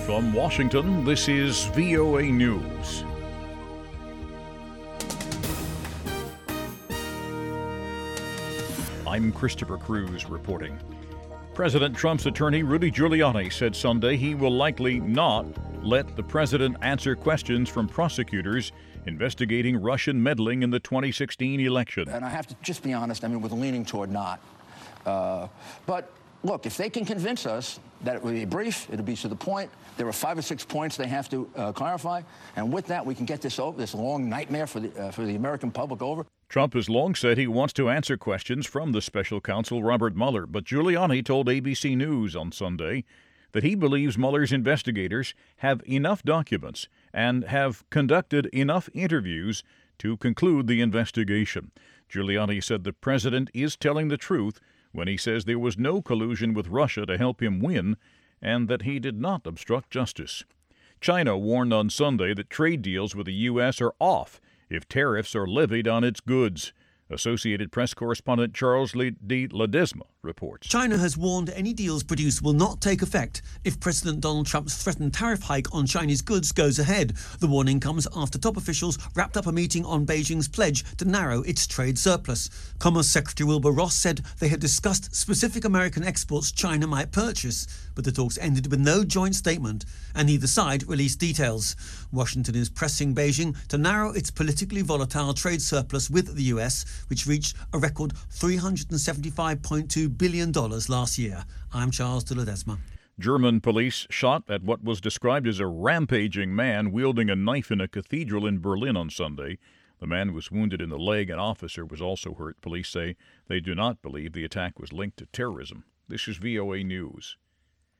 From Washington, this is VOA News. I'm Christopher Cruz reporting. President Trump's attorney, Rudy Giuliani, said Sunday he will likely not let the president answer questions from prosecutors investigating Russian meddling in the 2016 election. And I have to just be honest, with leaning toward not. But look, if they can convince us that it will be brief, it'll be to the point, there are 5 or 6 points they have to clarify, and with that we can get this long nightmare for the American public over. Trump has long said he wants to answer questions from the special counsel Robert Mueller, but Giuliani told ABC News on Sunday that he believes Mueller's investigators have enough documents and have conducted enough interviews to conclude the investigation. Giuliani said the president is telling the truth when he says there was no collusion with Russia to help him win and that he did not obstruct justice. China warned on Sunday that trade deals with the U.S. are off if tariffs are levied on its goods. Associated Press correspondent Charles D. Ledesma reports. China has warned any deals produced will not take effect if President Donald Trump's threatened tariff hike on Chinese goods goes ahead. The warning comes after top officials wrapped up a meeting on Beijing's pledge to narrow its trade surplus. Commerce Secretary Wilbur Ross said they had discussed specific American exports China might purchase, but the talks ended with no joint statement, and neither side released details. Washington is pressing Beijing to narrow its politically volatile trade surplus with the US, which reached a record $375.2 billion last year. I'm Charles de Ledesma. German police shot at what was described as a rampaging man wielding a knife in a cathedral in Berlin on Sunday. The man was wounded in the leg. An officer was also hurt. Police say they do not believe the attack was linked to terrorism. This is VOA News.